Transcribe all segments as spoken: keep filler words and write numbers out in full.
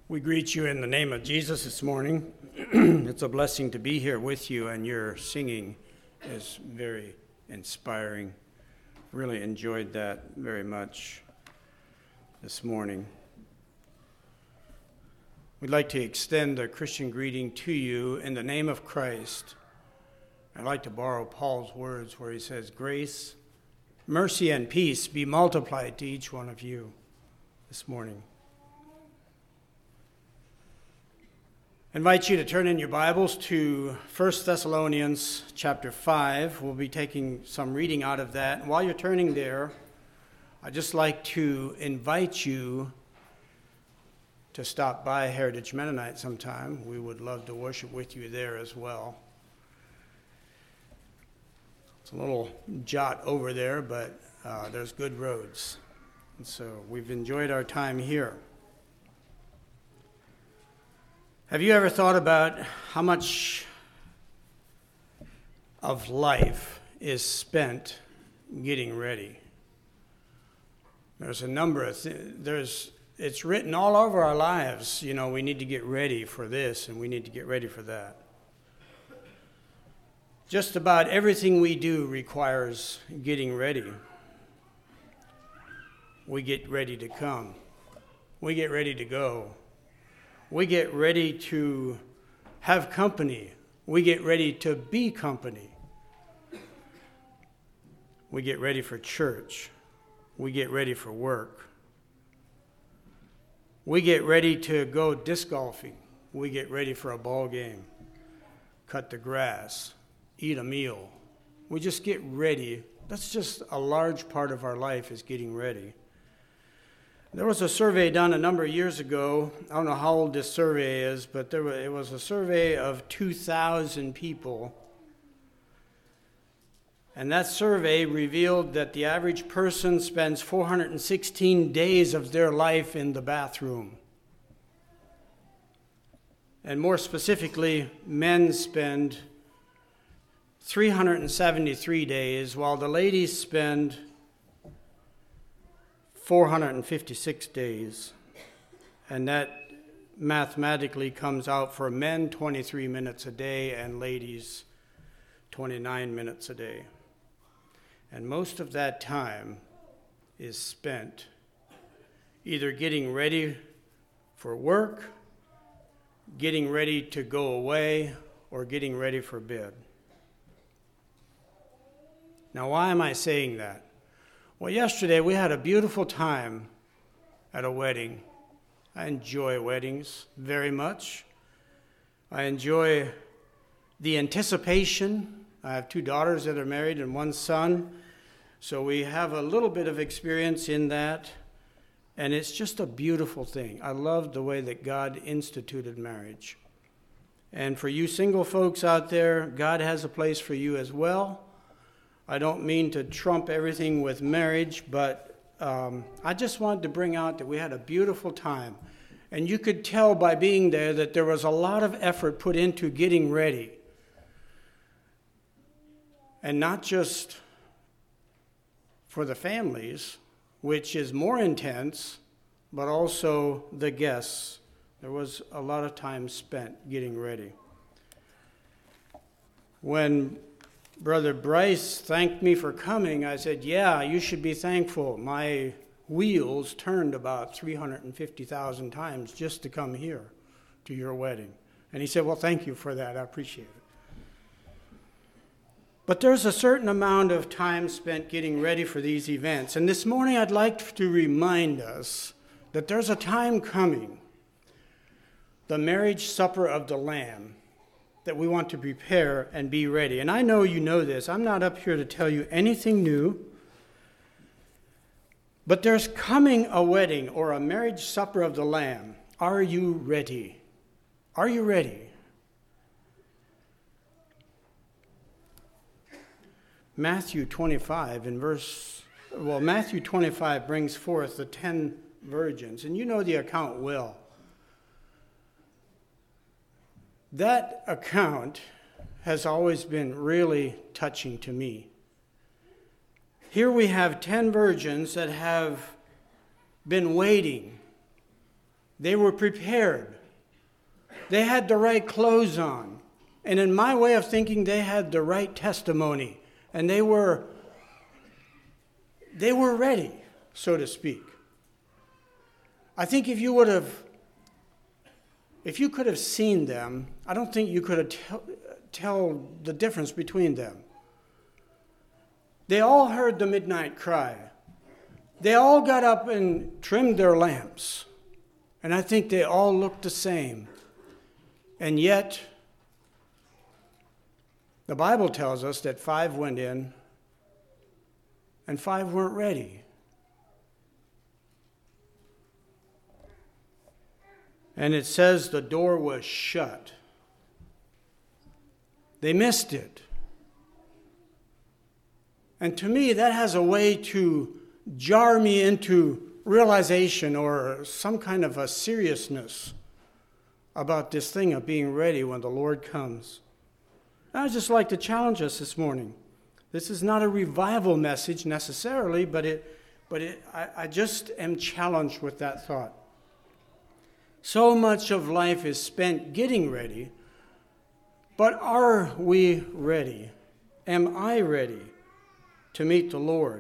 We greet you in the name of Jesus this morning. It's a blessing to be here with you, and your singing is very inspiring. Really enjoyed that very much this morning. We'd like to extend a Christian greeting to you in the name of Christ. I'd like to borrow Paul's words where he says, "Grace, mercy, and peace be multiplied to each one of you this morning." I invite you to turn in your Bibles to First Thessalonians chapter five. We'll be taking some reading out of that. And while you're turning there, I'd just like to invite you to stop by Heritage Mennonite sometime. We would love to worship with you there as well. It's a little jot over there, but uh, there's good roads. And so we've enjoyed our time here. Have you ever thought about how much of life is spent getting ready? There's a number of things. There's, it's written all over our lives. You know, we need to get ready for this and we need to get ready for that. Just about everything we do requires getting ready. We get ready to come. We get ready to go. We get ready to have company. We get ready to be company. We get ready for church. We get ready for work. We get ready to go disc golfing. We get ready for a ball game, cut the grass, eat a meal. We just get ready. That's just a large part of our life is getting ready. There was a survey done a number of years ago. I don't know how old this survey is, but there was, it was a survey of two thousand people. And that survey revealed that the average person spends four hundred sixteen days of their life in the bathroom. And more specifically, men spend three hundred seventy-three days, while the ladies spend four hundred fifty-six days, and that mathematically comes out for men twenty-three minutes a day and ladies twenty-nine minutes a day. And most of that time is spent either getting ready for work, getting ready to go away, or getting ready for bed. Now, why am I saying that? Well, yesterday we had a beautiful time at a wedding. I enjoy weddings very much. I enjoy the anticipation. I have two daughters that are married and one son, so we have a little bit of experience in that, and it's just a beautiful thing. I love the way that God instituted marriage. And for you single folks out there, God has a place for you as well. I don't mean to trump everything with marriage, but um, I just wanted to bring out that we had a beautiful time. And you could tell by being there that there was a lot of effort put into getting ready. And not just for the families, which is more intense, but also the guests. There was a lot of time spent getting ready. When Brother Bryce thanked me for coming, I said, yeah, you should be thankful. My wheels turned about three hundred fifty thousand times just to come here to your wedding. And he said, well, thank you for that. I appreciate it. But there's a certain amount of time spent getting ready for these events. And this morning I'd like to remind us that there's a time coming, the marriage supper of the Lamb, that we want to prepare and be ready. And I know you know this. I'm not up here to tell you anything new. But there's coming a wedding or a marriage supper of the Lamb. Are you ready? Are you ready? Matthew twenty-five in verse, well, Matthew twenty-five brings forth the ten virgins. And you know the account well. That account has always been really touching to me. Here we have ten virgins that have been waiting They were prepared. They had the right clothes on. And in my way of thinking, they had the right testimony. And they were, they were ready, so to speak. I think if you would have, if you could have seen them, I don't think you could have tell, tell the difference between them. They all heard the midnight cry. They all got up and trimmed their lamps. And I think they all looked the same. And yet, the Bible tells us that five went in and five weren't ready. And it says the door was shut. They missed it. And to me, that has a way to jar me into realization or some kind of a seriousness about this thing of being ready when the Lord comes. And I'd just like to challenge us this morning. This is not a revival message necessarily, but it, but it, I, I just am challenged with that thought. So much of life is spent getting ready, but are we ready? Am I ready to meet the Lord?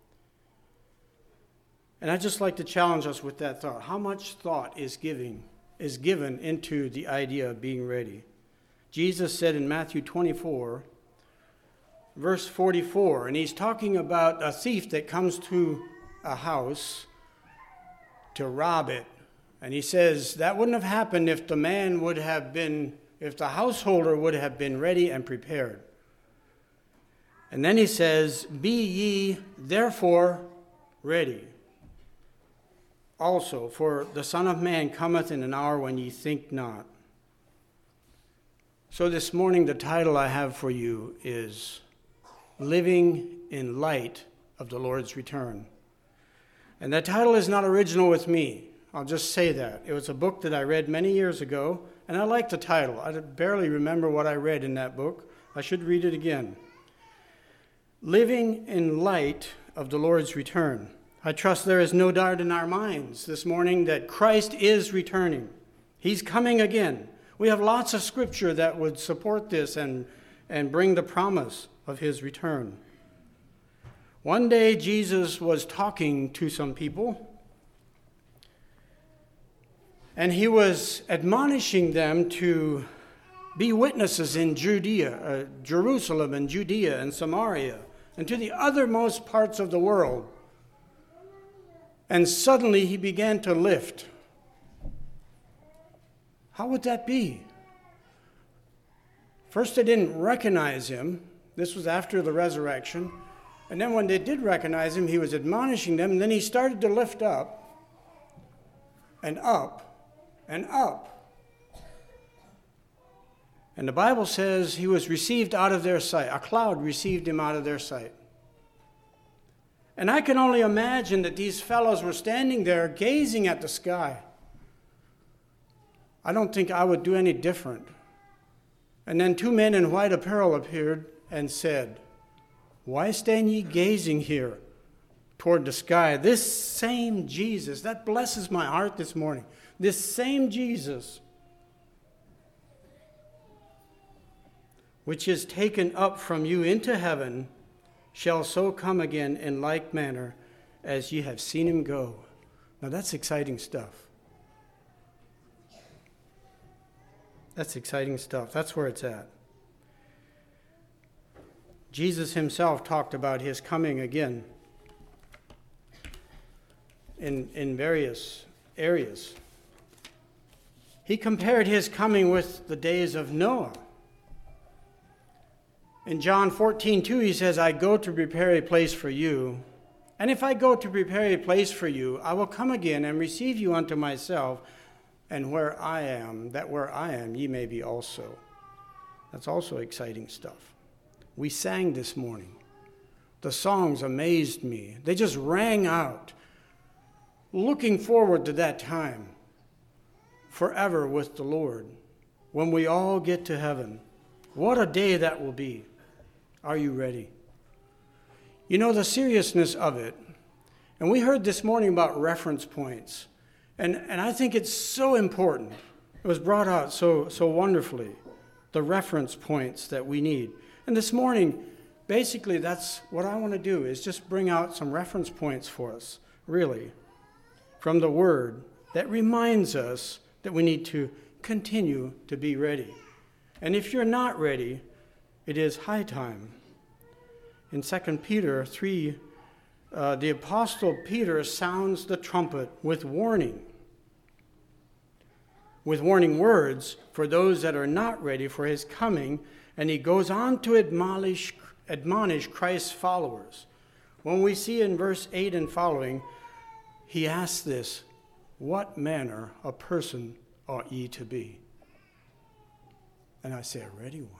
And I'd just like to challenge us with that thought. How much thought is giving is given into the idea of being ready? Jesus said in Matthew twenty-four, verse forty-four, and he's talking about a thief that comes to a house to rob it. And he says that wouldn't have happened if the man would have been, if the householder would have been ready and prepared. And then he says, be ye therefore ready. Also, for the Son of Man cometh in an hour when ye think not. So this morning, the title I have for you is Living in Light of the Lord's Return. And that title is not original with me. I'll just say that. It was a book that I read many years ago, and I like the title. I barely remember what I read in that book. I should read it again. Living in Light of the Lord's Return. I trust there is no doubt in our minds this morning that Christ is returning. He's coming again. We have lots of scripture that would support this and, and bring the promise of his return. One day Jesus was talking to some people, and he was admonishing them to be witnesses in Judea, uh, Jerusalem and Judea and Samaria, and to the othermost parts of the world. And suddenly he began to lift. How would that be? First, they didn't recognize him. This was after the resurrection. And then when they did recognize him, he was admonishing them. And then he started to lift up and up and up. And the Bible says he was received out of their sight. A cloud received him out of their sight. And I can only imagine that these fellows were standing there gazing at the sky. I don't think I would do any different. And then two men in white apparel appeared and said, why stand ye gazing here toward the sky? This same Jesus, that blesses my heart this morning. This same Jesus, which is taken up from you into heaven, shall so come again in like manner as ye have seen him go. Now that's exciting stuff. That's exciting stuff. That's where it's at. Jesus himself talked about his coming again in, in various areas. He compared his coming with the days of Noah. In John fourteen two, he says, I go to prepare a place for you. And if I go to prepare a place for you, I will come again and receive you unto myself, and where I am, that where I am, ye may be also. That's also exciting stuff. We sang this morning. The songs amazed me. They just rang out, looking forward to that time, forever with the Lord, when we all get to heaven. What a day that will be. Are you ready? You know the seriousness of it. And we heard this morning about reference points. And, and I think it's so important. It was brought out so, so wonderfully, the reference points that we need. And this morning, basically, that's what I want to do, is just bring out some reference points for us, really, from the Word that reminds us that we need to continue to be ready. And if you're not ready, it is high time. In Second Peter three, uh, the Apostle Peter sounds the trumpet with warning, with warning words for those that are not ready for his coming, and he goes on to admonish, admonish Christ's followers. When we see in verse eight and following, he asks this, "What manner of person ought ye to be?" And I say, a ready one.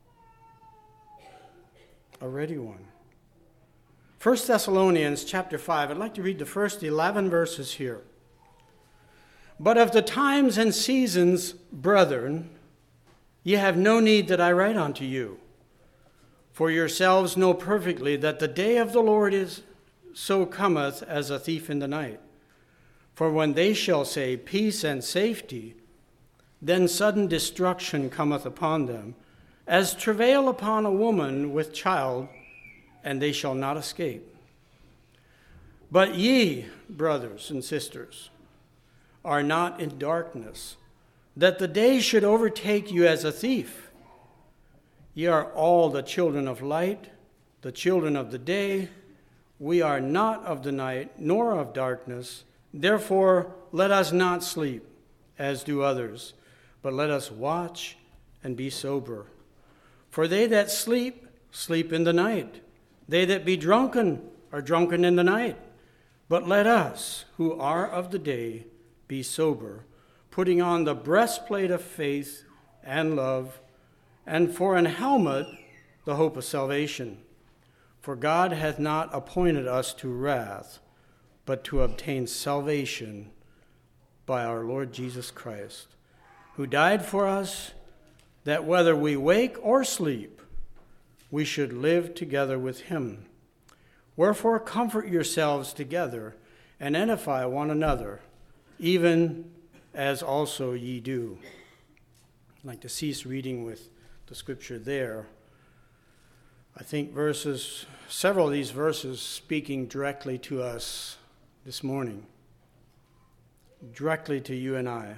A ready one. First Thessalonians chapter five, I'd like to read the first eleven verses here. "But of the times and seasons, brethren, ye have no need that I write unto you. For yourselves know perfectly that the day of the Lord is so cometh as a thief in the night. For when they shall say, peace and safety, then sudden destruction cometh upon them, as travail upon a woman with child, and they shall not escape. But ye, brothers and sisters, are not in darkness, that the day should overtake you as a thief. Ye are all the children of light, the children of the day. We are not of the night, nor of darkness. Therefore, let us not sleep, as do others, but let us watch and be sober. For they that sleep, sleep in the night. They that be drunken are drunken in the night. But let us, who are of the day, be sober, putting on the breastplate of faith and love, and for an helmet, the hope of salvation. For God hath not appointed us to wrath, but to obtain salvation by our Lord Jesus Christ, who died for us, that whether we wake or sleep, we should live together with him. Wherefore comfort yourselves together, and edify one another, even as also ye do." I'd like to cease reading with the scripture there. I think verses, several of these verses speaking directly to us this morning, directly to you and I.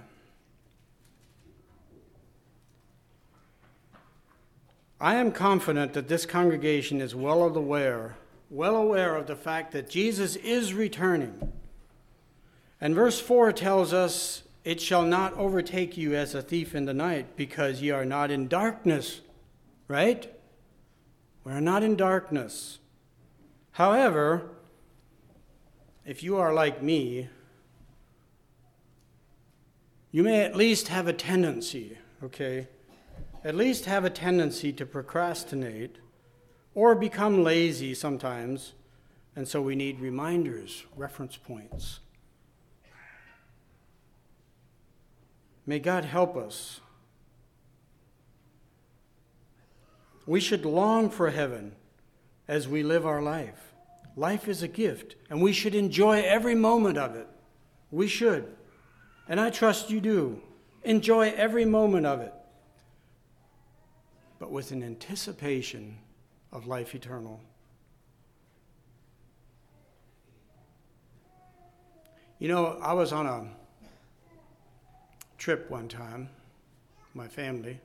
I am confident that this congregation is well aware, well aware of the fact that Jesus is returning. And verse four tells us, "It shall not overtake you as a thief in the night, because ye are not in darkness." Right? We are not in darkness. However, if you are like me, you may at least have a tendency, okay, at least have a tendency to procrastinate or become lazy sometimes, and so we need reminders, reference points. May God help us. We should long for heaven as we live our life. Life is a gift, and we should enjoy every moment of it. We should. And I trust you do. Enjoy every moment of it, but with an anticipation of life eternal. You know, I was on a trip one time, my family,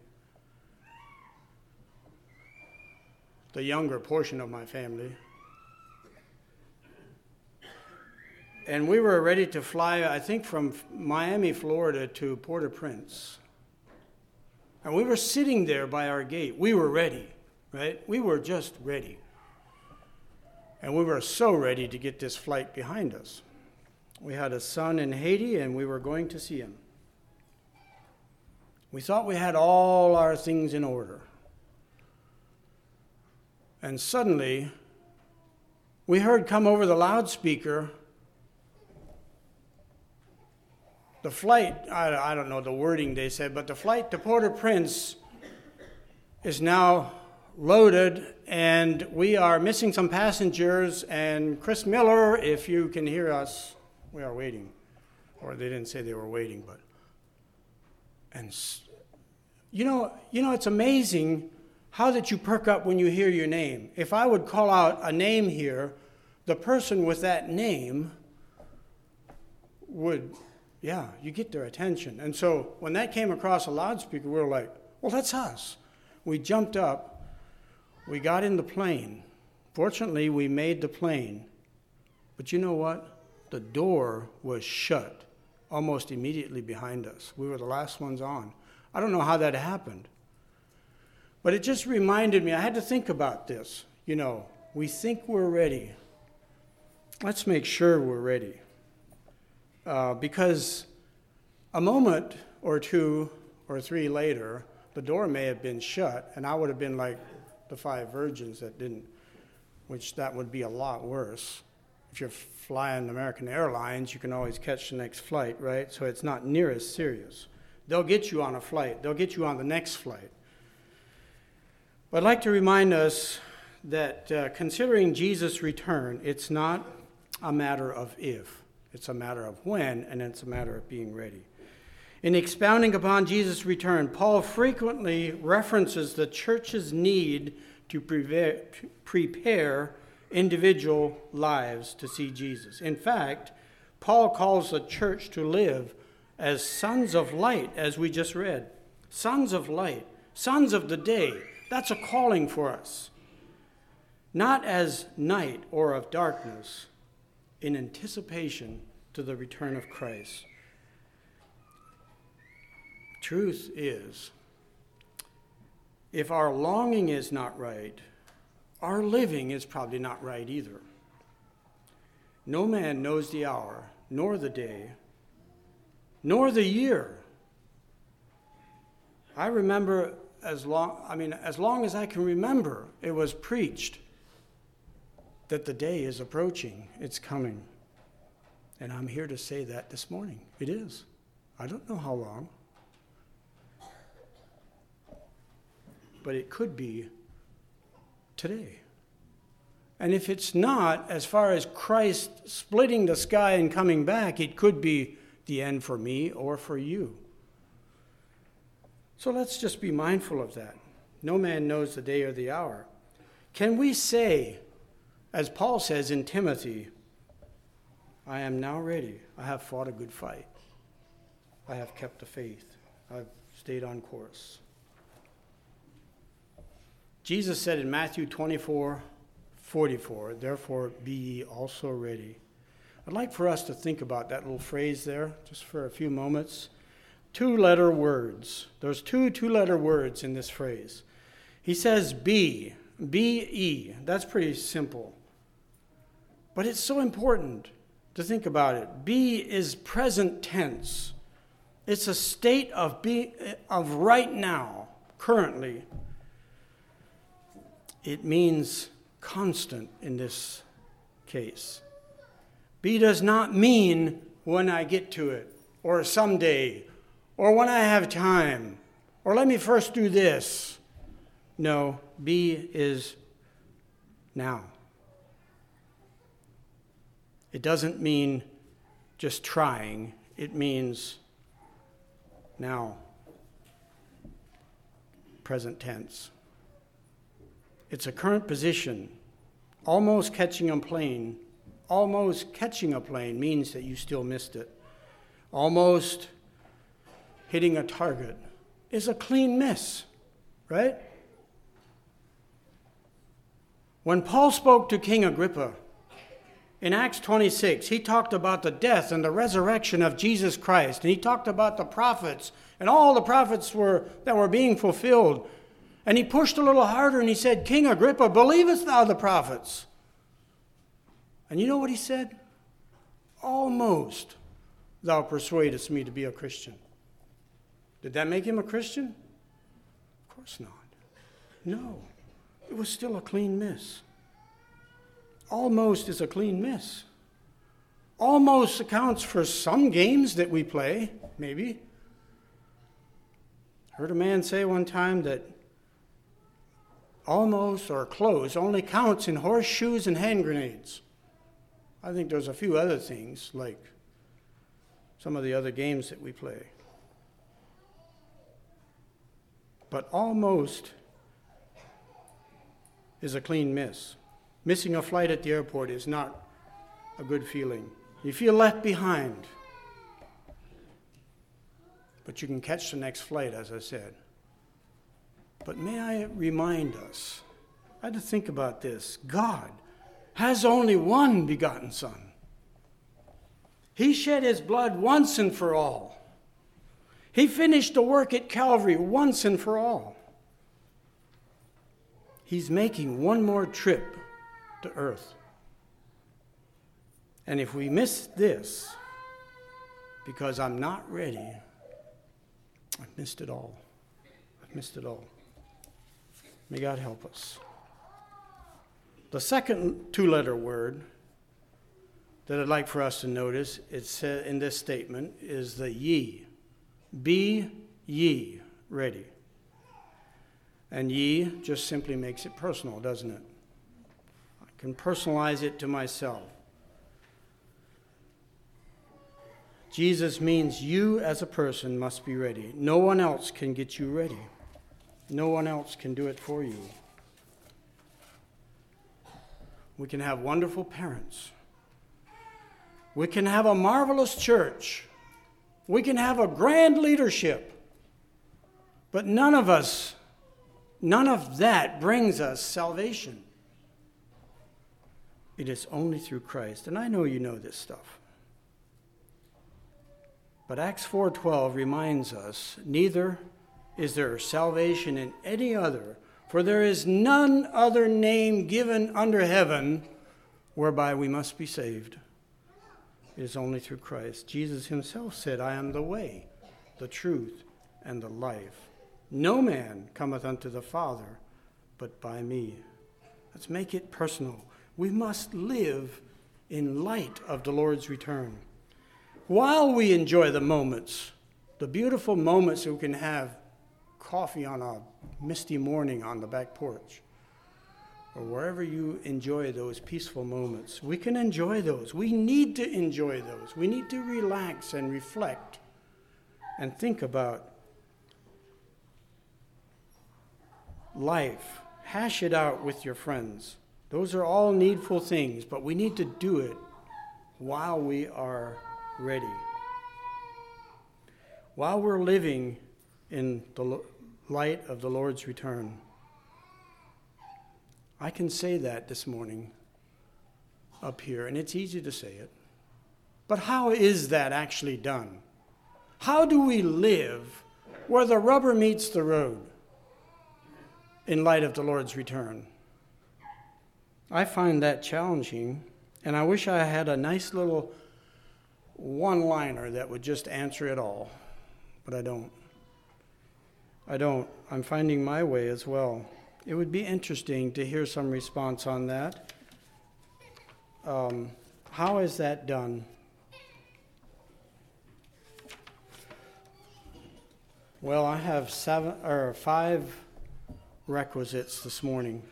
the younger portion of my family, and we were ready to fly, I think, from Miami, Florida to Port-au-Prince. And we were sitting there by our gate. We were ready, right? We were just ready. And we were so ready to get this flight behind us. We had a son in Haiti, and we were going to see him. We thought we had all our things in order. And suddenly, we heard come over the loudspeaker, the flight, I, I don't know the wording they said, but the flight to Port-au-Prince is now loaded, and we are missing some passengers, and Chris Miller, if you can hear us, we are waiting. Or they didn't say they were waiting, but, and you know, you know, it's amazing how that you perk up when you hear your name. If I would call out a name here, the person with that name would, yeah, you get their attention. And so when that came across a loudspeaker, we were like, well, that's us. We jumped up. We got in the plane. Fortunately, we made the plane. But you know what? The door was shut almost immediately behind us. We were the last ones on. I don't know how that happened. But it just reminded me, I had to think about this. You know, we think we're ready. Let's make sure we're ready. Uh, because a moment or two or three later, the door may have been shut, and I would have been like the five virgins that didn't, which that would be a lot worse. If you're flying American Airlines, you can always catch the next flight, right? So it's not near as serious. They'll get you on a flight. They'll get you on the next flight. But I'd like to remind us that uh, considering Jesus' return, it's not a matter of if. It's a matter of when, and it's a matter of being ready. In expounding upon Jesus' return, Paul frequently references the church's need to prepare, to prepare individual lives to see Jesus. In fact, Paul calls the church to live as sons of light, as we just read. Sons of light, sons of the day. That's a calling for us. Not as night or of darkness, in anticipation to the return of Christ. Truth is, if our longing is not right, our living is probably not right either. No man knows the hour, nor the day, nor the year. I remember as long, I mean, as long as I can remember, it was preached that the day is approaching, it's coming. And I'm here to say that this morning. It is. I don't know how long. But it could be today. And if it's not, as far as Christ splitting the sky and coming back, it could be the end for me or for you. So let's just be mindful of that. No man knows the day or the hour. Can we say, as Paul says in Timothy, I am now ready. I have fought a good fight. I have kept the faith. I've stayed on course. Jesus said in Matthew twenty-four forty-four, therefore be ye also ready. I'd like for us to think about that little phrase there just for a few moments. Two-letter words. There's two two-letter words in this phrase. He says be, B-E. That's pretty simple. But it's so important to think about it. Be is present tense. It's a state of be, of right now, currently. It means constant in this case. Be does not mean when I get to it, or someday, or when I have time, or let me first do this. No, be is now. It doesn't mean just trying. It means now. Present tense. It's a current position. Almost catching a plane. Almost catching a plane means that you still missed it. Almost hitting a target is a clean miss, right? When Paul spoke to King Agrippa in Acts twenty-six, he talked about the death and the resurrection of Jesus Christ, and he talked about the prophets, and all the prophets were that were being fulfilled. And he pushed a little harder and he said, King Agrippa, believest thou the prophets? And you know what he said? Almost thou persuadest me to be a Christian. Did that make him a Christian? Of course not. No. It was still a clean miss. Almost is a clean miss. Almost accounts for some games that we play, maybe. Heard a man say one time that almost or close only counts in horseshoes and hand grenades. I think there's a few other things like some of the other games that we play. But almost is a clean miss. Missing a flight at the airport is not a good feeling. You feel left behind. But you can catch the next flight, as I said. But may I remind us, I had to think about this. God has only one begotten Son. He shed his blood once and for all. He finished the work at Calvary once and for all. He's making one more trip to earth. And if we miss this, because I'm not ready, I've missed it all. I've missed it all. May God help us. The second two-letter word that I'd like for us to notice, it's in this statement, is the ye. Be ye ready. And ye just simply makes it personal, doesn't it? I can personalize it to myself. Jesus means you as a person must be ready. No one else can get you ready. No one else can do it for you. We can have wonderful parents. We can have a marvelous church. We can have a grand leadership. But none of us, none of that brings us salvation. It is only through Christ. And I know you know this stuff. But Acts four twelve reminds us, neither is there salvation in any other, for there is none other name given under heaven whereby we must be saved. It is only through Christ. Jesus himself said, I am the way, the truth, and the life. No man cometh unto the Father but by me. Let's make it personal. We must live in light of the Lord's return. While we enjoy the moments, the beautiful moments that we can have coffee on a misty morning on the back porch, or wherever you enjoy those peaceful moments, we can enjoy those. We need to enjoy those. We need to relax and reflect and think about life. Hash it out with your friends. Those are all needful things, but we need to do it while we are ready. While we're living in the light of the Lord's return. I can say that this morning up here, and it's easy to say it. But how is that actually done? How do we live where the rubber meets the road in light of the Lord's return? I find that challenging, and I wish I had a nice little one-liner that would just answer it all, but I don't. I don't. I'm finding my way as well. It would be interesting to hear some response on that. Um, how is that done? Well, I have seven or five requisites this morning.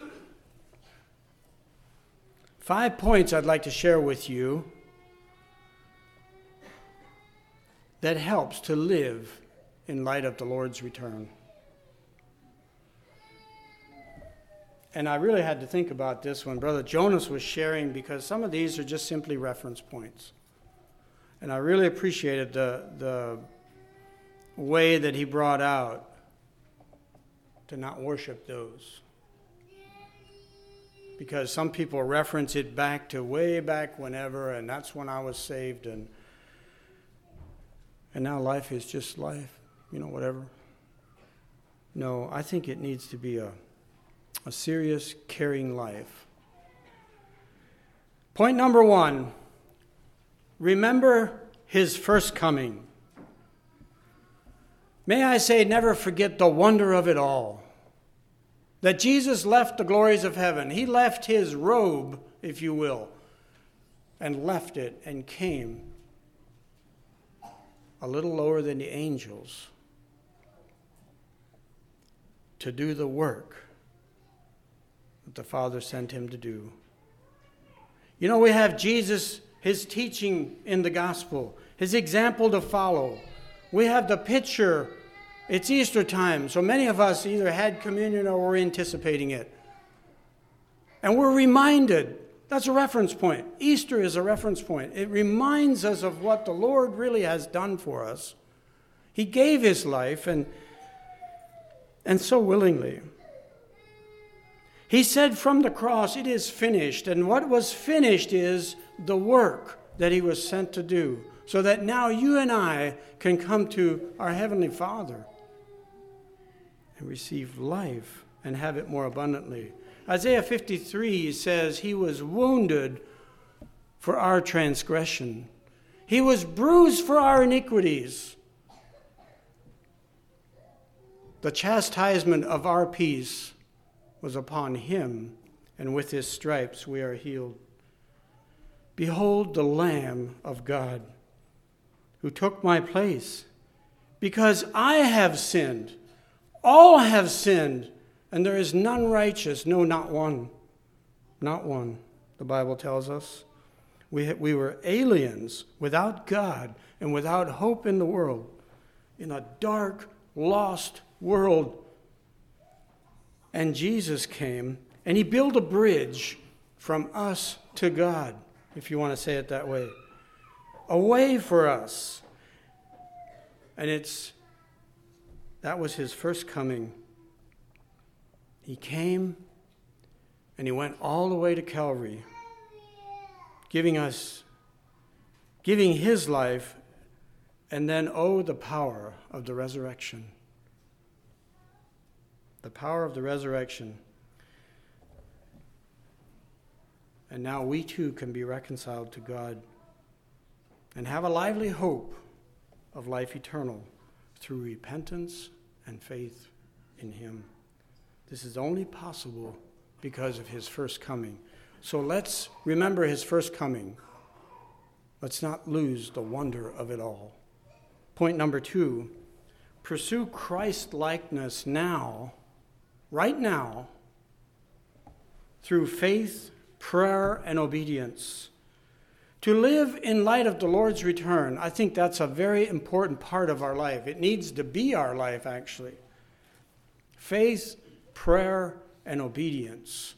Five points I'd like to share with you that helps to live in light of the Lord's return. And I really had to think about this when Brother Jonas was sharing, because some of these are just simply reference points. And I really appreciated the, the way that he brought out to not worship those. Because some people reference it back to way back whenever, and that's when I was saved, and and now life is just life, you know, whatever. No, I think it needs to be a, a serious, caring life. Point number one, remember his first coming. May I say, never forget the wonder of it all. That Jesus left the glories of heaven. He left his robe, if you will, and left it and came a little lower than the angels to do the work that the Father sent him to do. You know, we have Jesus, his teaching in the gospel. his example to follow. We have the picture. It's Easter time, so many of us either had communion or were anticipating it. And we're reminded, that's a reference point. Easter is a reference point. It reminds us of what the Lord really has done for us. He gave his life, and, and so willingly. He said from the cross, it is finished. And what was finished is the work that he was sent to do, so that now you and I can come to our Heavenly Father and receive life and have it more abundantly. Isaiah fifty-three says he was wounded for our transgression. He was bruised for our iniquities. The chastisement of our peace was upon him, and with his stripes we are healed. Behold the Lamb of God, who took my place, because I have sinned. All have sinned, and there is none righteous, no, not one. Not one, the Bible tells us. We, we were aliens without God and without hope in the world, in a dark, lost world. And Jesus came, and he built a bridge from us to God, if you want to say it that way. A way for us. And it's, that was his first coming. He came, and he went all the way to Calvary, giving us, giving his life, and then, oh, the power of the resurrection. The power of the resurrection. And now we too can be reconciled to God and have a lively hope of life eternal through repentance and faith in him. This is only possible because of his first coming. So let's remember his first coming. Let's not lose the wonder of it all. Point number two, pursue Christ-likeness now, right now, through faith, prayer, and obedience. To live in light of the Lord's return, I think that's a very important part of our life. It needs to be our life, actually. Faith, prayer, and obedience.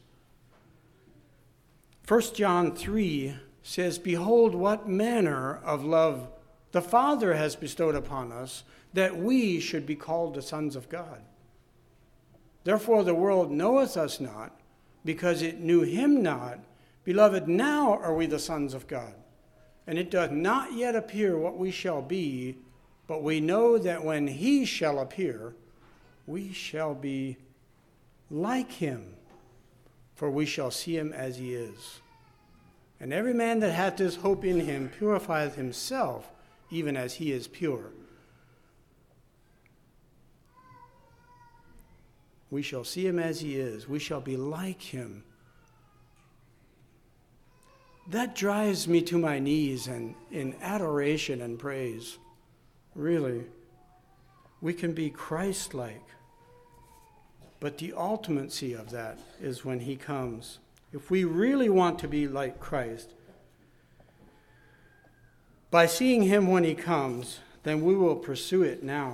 First John three says, behold, what manner of love the Father has bestowed upon us, that we should be called the sons of God. Therefore the world knoweth us not, because it knew him not. Beloved, now are we the sons of God. And it doth not yet appear what we shall be, but we know that when he shall appear, we shall be like him, for we shall see him as he is. And every man that hath this hope in him purifieth himself, even as he is pure. We shall see him as he is. We shall be like him. That drives me to my knees and in adoration and praise. Really, we can be Christ-like. But the ultimacy of that is when he comes. If we really want to be like Christ, by seeing him when he comes, then we will pursue it now.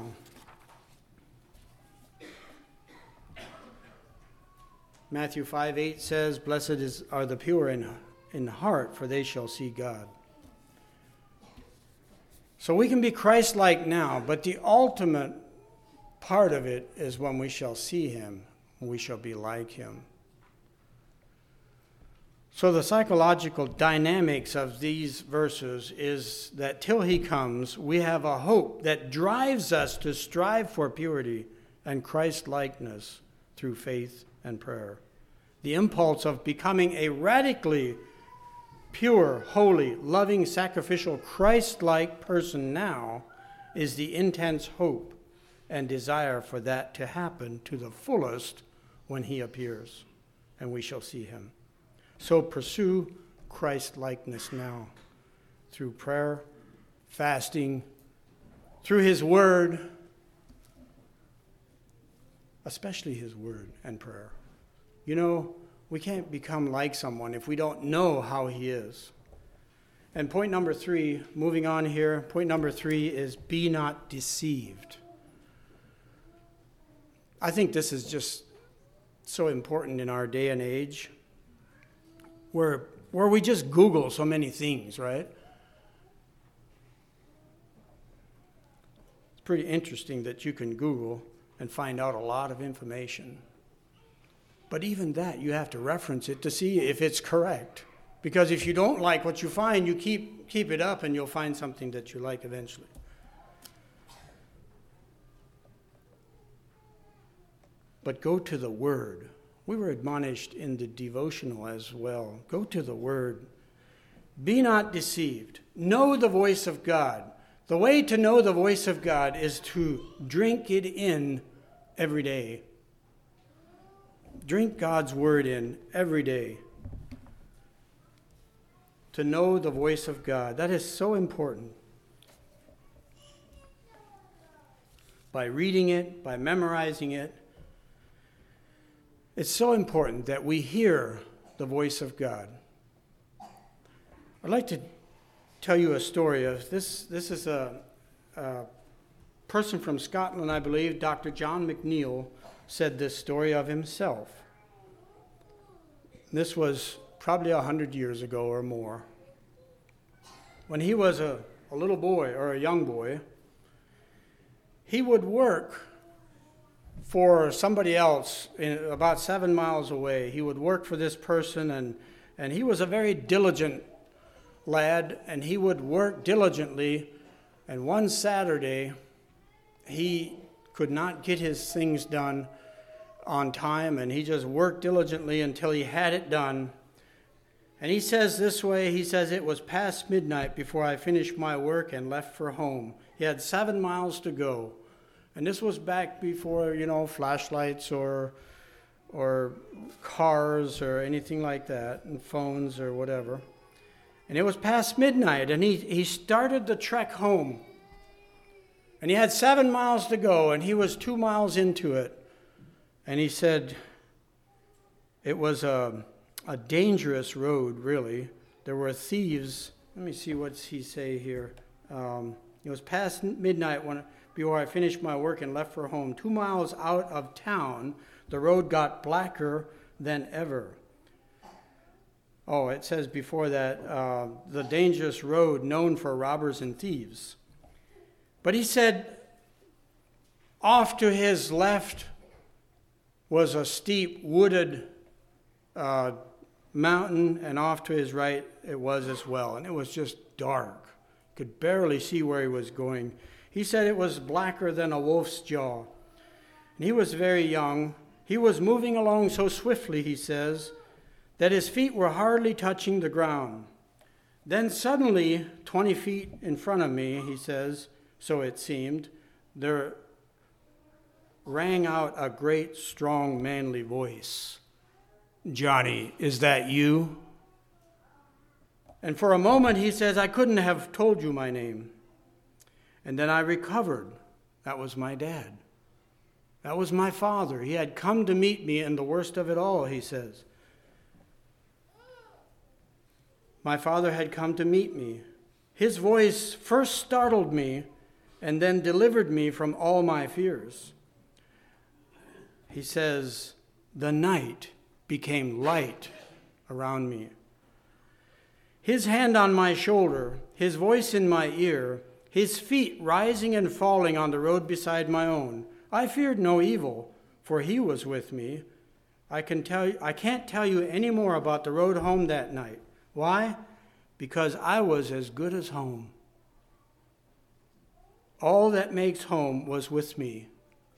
Matthew five eight says, blessed is, are the pure in, in heart, for they shall see God. So we can be Christ-like now, but the ultimate part of it is when we shall see him, when we shall be like him. So the psychological dynamics of these verses is that till he comes, we have a hope that drives us to strive for purity and Christ-likeness through faith and prayer. The impulse of becoming a radically pure, holy, loving, sacrificial, Christ-like person now is the intense hope and desire for that to happen to the fullest when he appears and we shall see him. So pursue Christ-likeness now through prayer, fasting, through his word, especially his word and prayer. You know, we can't become like someone if we don't know how he is. And point number three, moving on here, point number three is be not deceived. I think this is just so important in our day and age where, where we just Google so many things, right? It's pretty interesting that you can Google and find out a lot of information. But even that, you have to reference it to see if it's correct. Because if you don't like what you find, you keep keep it up and you'll find something that you like eventually. But go to the Word. We were admonished in the devotional as well. Go to the Word. Be not deceived. Know the voice of God. The way to know the voice of God is to drink it in every day. Drink God's Word in every day. To know the voice of God. That is so important. By reading it, by memorizing it, it's so important that we hear the voice of God. I'd like to tell you a story of this. This is a, a person from Scotland, I believe, Doctor John McNeill, said this story of himself. This was probably a hundred years ago or more. When he was a, a little boy or a young boy, he would work for somebody else in, about seven miles away. He would work for this person, and, and he was a very diligent lad, and he would work diligently. And one Saturday, he could not get his things done on time, and he just worked diligently until he had it done. And he says this way, he says, it was past midnight before I finished my work and left for home. He had seven miles to go. And this was back before, you know, flashlights or or cars or anything like that, and phones or whatever. And it was past midnight, and he, he started the trek home. And he had seven miles to go, and he was two miles into it. And he said it was a, a dangerous road, really. There were thieves. Let me see what's he say here. Um, it was past midnight when before I finished my work and left for home. Two miles out of town, the road got blacker than ever. Oh, it says before that, uh, the dangerous road known for robbers and thieves. But he said, off to his left was a steep wooded uh, mountain, and off to his right it was as well. And it was just dark. Could barely see where he was going. He said it was blacker than a wolf's jaw. And he was very young. He was moving along so swiftly, he says, that his feet were hardly touching the ground. Then suddenly, twenty feet in front of me, he says, so it seemed, there rang out a great, strong, manly voice. Johnny, is that you? And for a moment, he says, I couldn't have told you my name. And then I recovered. That was my dad. That was my father. He had come to meet me in the worst of it all, he says. My father had come to meet me. His voice first startled me and then delivered me from all my fears. He says, the night became light around me. His hand on my shoulder, his voice in my ear, his feet rising and falling on the road beside my own. I feared no evil, for he was with me. I can tell you, I can't tell you any more about the road home that night. Why? Because I was as good as home. All that makes home was with me.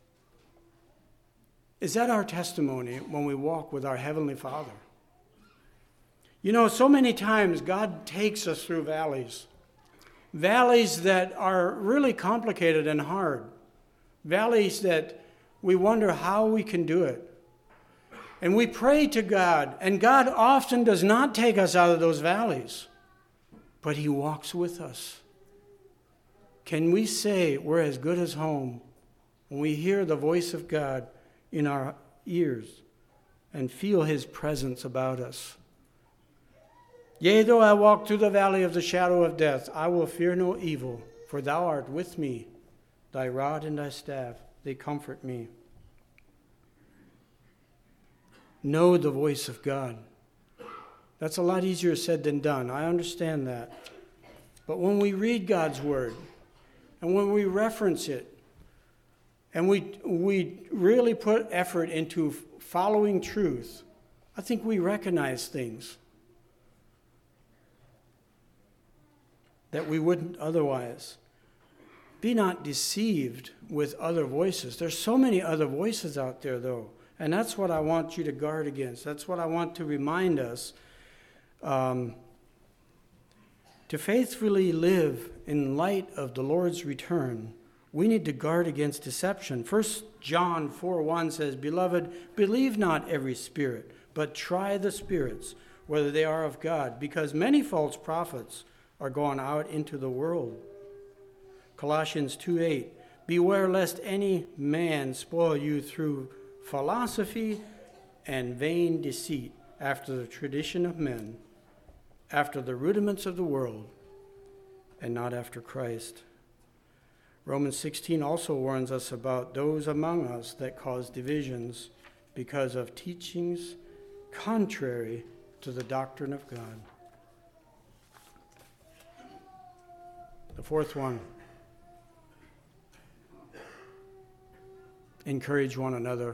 Is that our testimony when we walk with our Heavenly Father? You know, so many times God takes us through valleys. Valleys that are really complicated and hard. Valleys that we wonder how we can do it. And we pray to God, and God often does not take us out of those valleys, but he walks with us. Can we say we're as good as home when we hear the voice of God in our ears and feel his presence about us? Yea, though I walk through the valley of the shadow of death, I will fear no evil, for thou art with me. Thy rod and thy staff, they comfort me. Know the voice of God. That's a lot easier said than done. I understand that. But when we read God's word, and when we reference it, and we we really put effort into following truth, I think we recognize things that we wouldn't otherwise. Be not deceived with other voices. There's so many other voices out there, though. And that's what I want you to guard against. That's what I want to remind us. Um, to faithfully live in light of the Lord's return, we need to guard against deception. First John four one says, Beloved, believe not every spirit, but try the spirits, whether they are of God, because many false prophets are gone out into the world. Colossians two eight, Beware lest any man spoil you through philosophy and vain deceit, after the tradition of men, after the rudiments of the world, and not after Christ. Romans sixteen also warns us about those among us that cause divisions because of teachings contrary to the doctrine of God. The fourth one, encourage one another.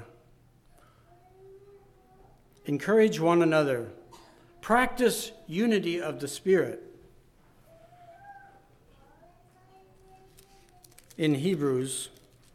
Encourage one another. Practice unity of the Spirit. In Hebrews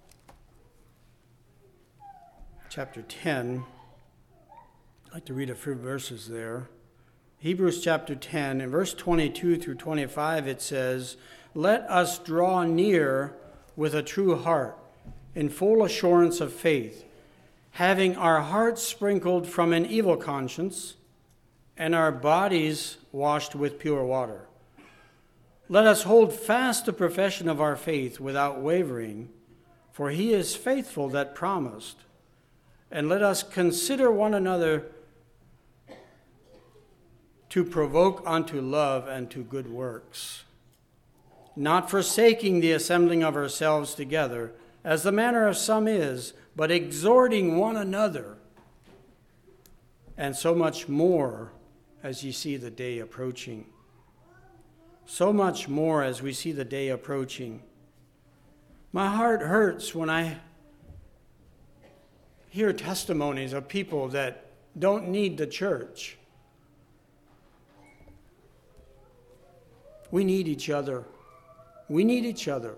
chapter ten, I'd like to read a few verses there. Hebrews chapter ten, in verse twenty-two through twenty-five, it says, Let us draw near with a true heart, in full assurance of faith, having our hearts sprinkled from an evil conscience, and our bodies washed with pure water. Let us hold fast the profession of our faith without wavering, for he is faithful that promised. And let us consider one another to provoke unto love and to good works, not forsaking the assembling of ourselves together, as the manner of some is, but exhorting one another, and so much more as ye see the day approaching. So much more as we see the day approaching. My heart hurts when I hear testimonies of people that don't need the church. We need each other. We need each other.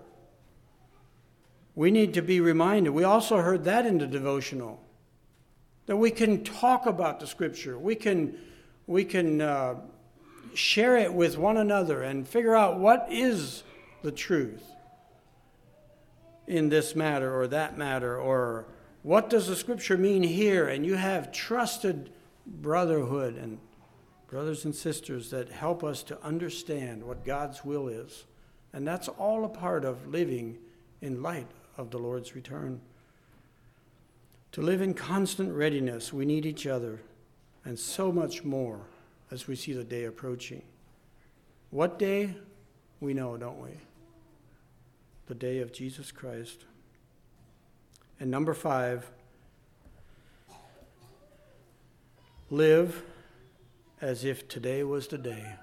We need to be reminded. We also heard that in the devotional, that we can talk about the Scripture. We can, we can uh, share it with one another and figure out what is the truth in this matter or that matter, or what does the Scripture mean here? And you have trusted brotherhood and brothers and sisters that help us to understand what God's will is. And that's all a part of living in light of the Lord's return. To live in constant readiness, we need each other, and so much more as we see the day approaching. What day? We know, don't we? The day of Jesus Christ. And number five, live as if today was the day.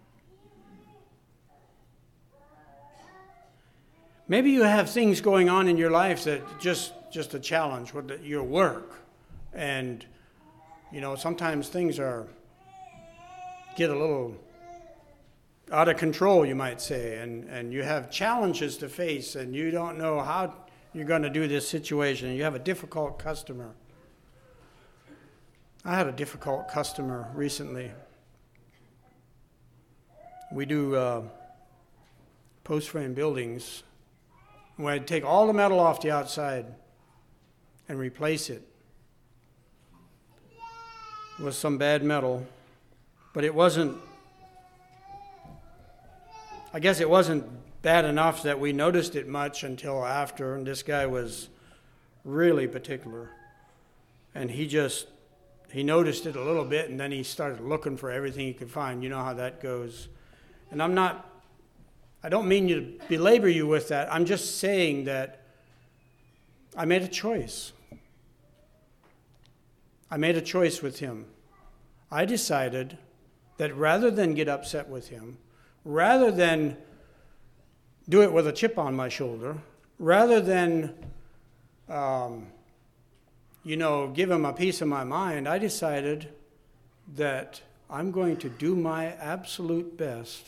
Maybe you have things going on in your life that just just a challenge with your work, and you know sometimes things are get a little out of control, you might say, and and you have challenges to face, and you don't know how you're going to do this situation. You have a difficult customer. I had a difficult customer recently. We do uh, post frame buildings. We had to take all the metal off the outside and replace it. It was some bad metal, but it wasn't, I guess it wasn't bad enough that we noticed it much until after, and this guy was really particular. And he just, he noticed it a little bit, and then he started looking for everything he could find. You know how that goes. And I'm not, I don't mean to belabor you with that. I'm just saying that I made a choice. I made a choice with him. I decided that rather than get upset with him, rather than do it with a chip on my shoulder, rather than, um, you know, give him a piece of my mind, I decided that I'm going to do my absolute best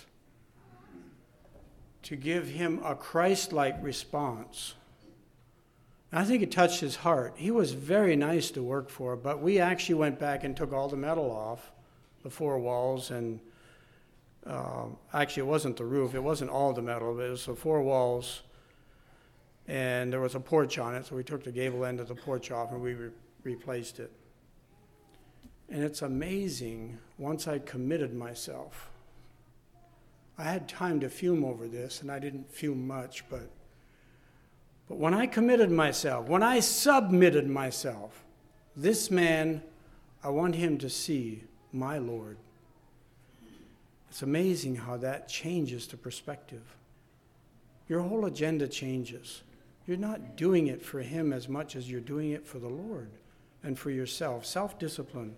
to give him a Christ-like response. And I think it touched his heart. He was very nice to work for, but we actually went back and took all the metal off the four walls, and uh, actually it wasn't the roof, it wasn't all the metal, but it was the four walls, and there was a porch on it, so we took the gable end of the porch off and we re- replaced it. And it's amazing, once I committed myself, I had time to fume over this, and I didn't fume much, but but when I committed myself, when I submitted myself, this man, I want him to see my Lord. It's amazing how that changes the perspective. Your whole agenda changes. You're not doing it for him as much as you're doing it for the Lord and for yourself. Self-discipline.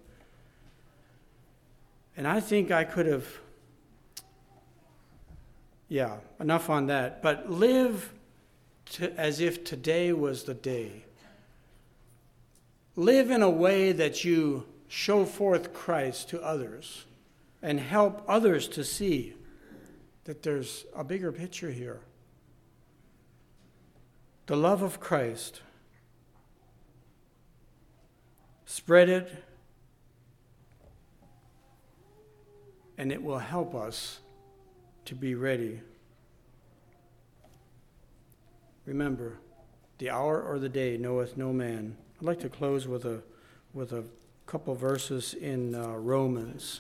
And I think I could have, yeah, enough on that. But live to, as if today was the day. Live in a way that you show forth Christ to others and help others to see that there's a bigger picture here. The love of Christ. Spread it, and it will help us to be ready. Remember, the hour or the day knoweth no man. I'd like to close with a with a couple verses in uh, Romans.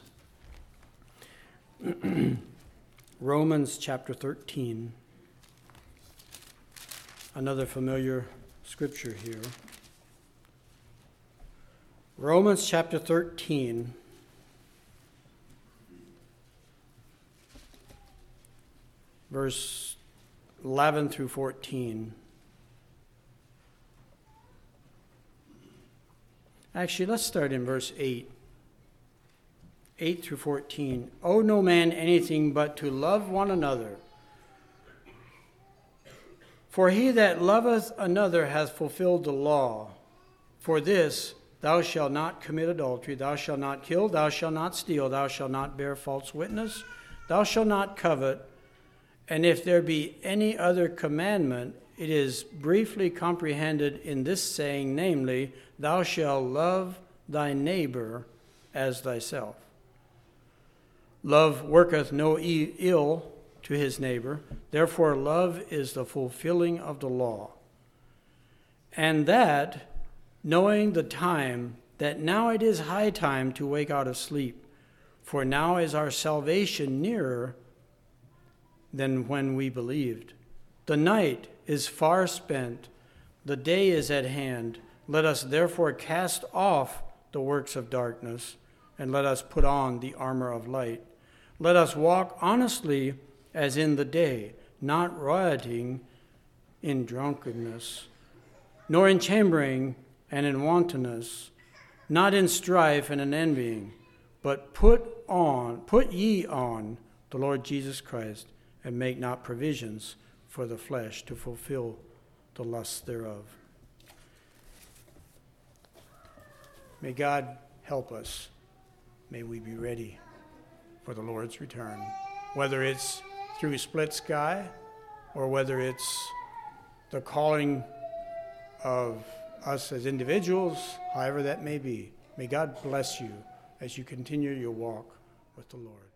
Romans chapter thirteen. Another familiar scripture here. Romans chapter thirteen. Verse eleven through fourteen. Actually, let's start in verse eight. eight through fourteen. Owe no man anything but to love one another. For he that loveth another hath fulfilled the law. For this, thou shalt not commit adultery, thou shalt not kill, thou shalt not steal, thou shalt not bear false witness, thou shalt not covet. And if there be any other commandment, it is briefly comprehended in this saying, namely, thou shalt love thy neighbor as thyself. Love worketh no e- ill to his neighbor, therefore love is the fulfilling of the law. And that, knowing the time, that now it is high time to wake out of sleep, for now is our salvation nearer than when we believed. The night is far spent, the day is at hand. Let us therefore cast off the works of darkness, and let us put on the armor of light. Let us walk honestly as in the day, not rioting in drunkenness, nor in chambering and in wantonness, not in strife and in envying, but put on, put ye on the Lord Jesus Christ, and make not provisions for the flesh to fulfill the lusts thereof. May God help us. May we be ready for the Lord's return, whether it's through split sky or whether it's the calling of us as individuals, however that may be. May God bless you as you continue your walk with the Lord.